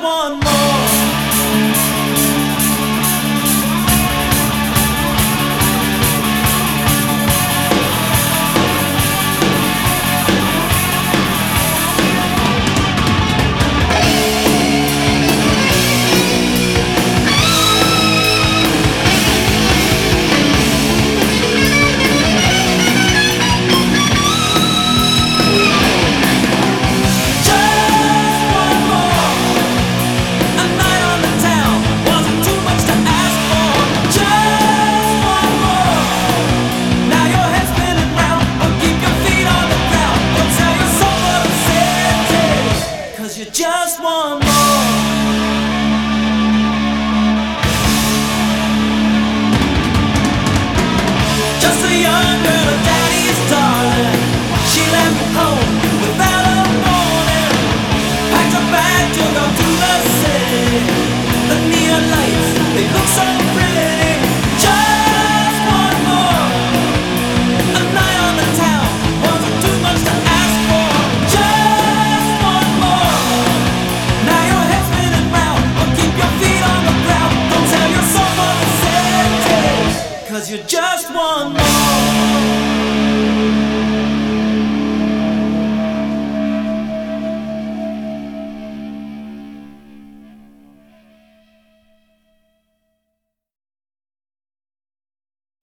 one more. Just one more. Just a young girl, a daddy's darling. She left home without a warning. Packed her bag to go to the city. The neon lights, they look so pretty. Just one more. A night on the town wasn't too much to ask for. Just one more. Now your head's spinning round, but keep your feet on the ground. Don't tell your soul for the city, 'cause you're just one more.